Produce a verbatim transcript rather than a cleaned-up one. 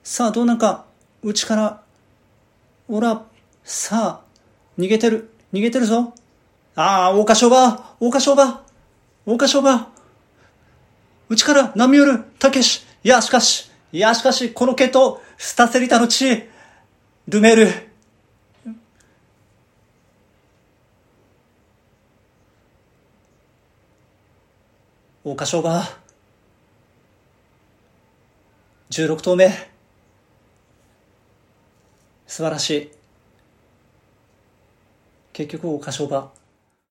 さあどうなんか、内から、おら、さあ、逃げてる、逃げてるぞ。ああ、大花賞馬、大花賞馬、大花賞馬。内から波打る、たけし。いや、しかし、いや、しかし、この系統、スタセリタの地、ルメール。大花賞馬。じゅうろく頭目。素晴らしい。結局、大花賞馬。